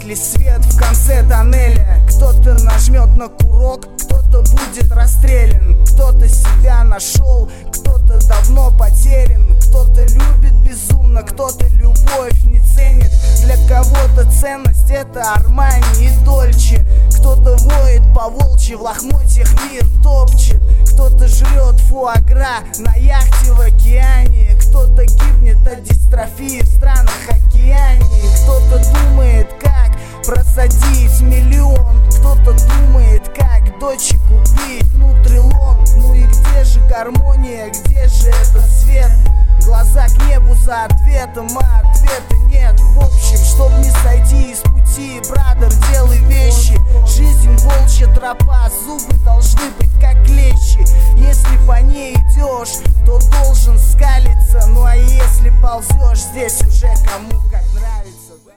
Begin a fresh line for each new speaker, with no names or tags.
ли свет в конце тоннеля? Кто-то нажмет на курок, кто-то будет расстрелян. Кто-то себя нашел, кто-то давно потерян. Кто-то любит безумно, кто-то любовь не ценит. Для кого-то ценность — это Армани и Дольче. Кто-то воет по-волчьи, в лохмотьях мир топчет. Кто-то жрет фуагра на яхте в океане. Кто-то гибнет от дистрофии в странах Океании. Кто-то думает, как просадить миллион. Кто-то думает, как дочек убить, нутрилон. Ну и где же гармония, где же этот свет? Глаза к небу за ответом, а ответа нет. В общем, чтоб не сойти из пути, брадер, делай вещи. Жизнь волчья тропа, зубы должны быть как клещи. Если по ней идешь, то должен скалиться. Ну а если ползешь, здесь уже кому как нравится.